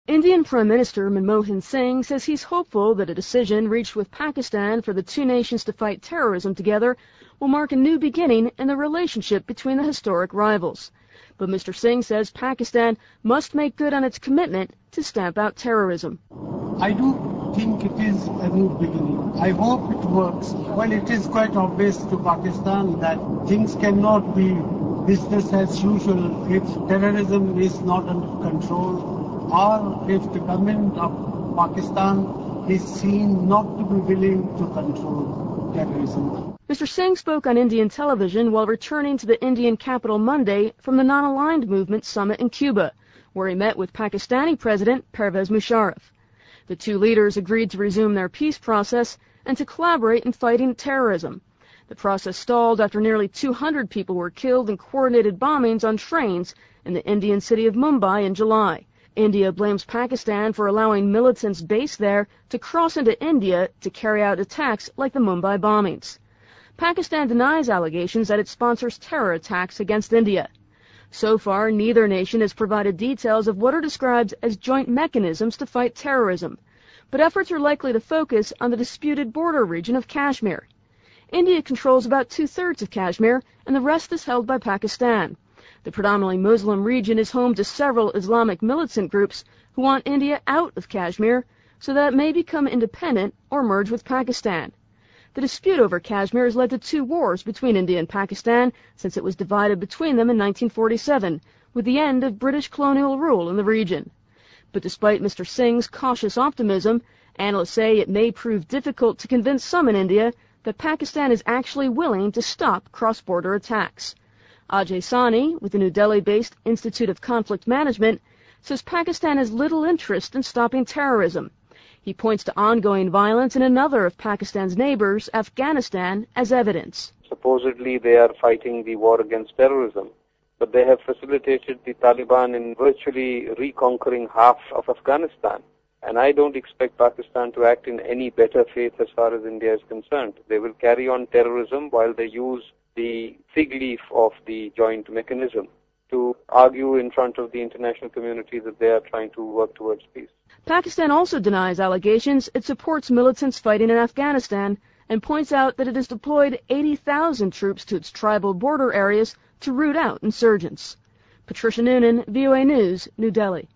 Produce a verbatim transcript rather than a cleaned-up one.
Indian Prime Minister Manmohan Singh says he's hopeful that a decision reached with Pakistan for the two nations to fight terrorism together will mark a new beginning in the relationship between the historic rivals. But Mister Singh says Pakistan must make good on its commitment to stamp out terrorism. I do think it is a new beginning. I hope it works. Well, it is quite obvious to Pakistan that things cannot be business as usual if terrorism is not under control, or if the government of Pakistan is seen not to be willing to control terrorism. Mister Singh spoke on Indian television while returning to the Indian capital Monday from the Non-Aligned Movement Summit in Cuba, where he met with Pakistani President Pervez Musharraf. The two leaders agreed to resume their peace process and to collaborate in fighting terrorism. The process stalled after nearly two hundred people were killed in coordinated bombings on trains in the Indian city of Mumbai in July. India blames Pakistan for allowing militants based there to cross into India to carry out attacks like the Mumbai bombings. Pakistan denies allegations that it sponsors terror attacks against India. So far, neither nation has provided details of what are described as joint mechanisms to fight terrorism, but efforts are likely to focus on the disputed border region of Kashmir. India controls about two-thirds of Kashmir, and the rest is held by Pakistan. The predominantly Muslim region is home to several Islamic militant groups who want India out of Kashmir so that it may become independent or merge with Pakistan. The dispute over Kashmir has led to two wars between India and Pakistan since it was divided between them in nineteen forty-seven, with the end of British colonial rule in the region. But despite Mister Singh's cautious optimism, analysts say it may prove difficult to convince some in India that Pakistan is actually willing to stop cross-border attacks. Ajay Sani, with the New Delhi-based Institute of Conflict Management, says Pakistan has little interest in stopping terrorism. He points to ongoing violence in another of Pakistan's neighbors, Afghanistan, as evidence. Supposedly they are fighting the war against terrorism, but they have facilitated the Taliban in virtually reconquering half of Afghanistan. And I don't expect Pakistan to act in any better faith as far as India is concerned. They will carry on terrorism while they use the fig leaf of the joint mechanism to argue in front of the international community that they are trying to work towards peace. Pakistan also denies allegations it supports militants fighting in Afghanistan and points out that it has deployed eighty thousand troops to its tribal border areas to root out insurgents. Patricia Noonan, V O A News, New Delhi.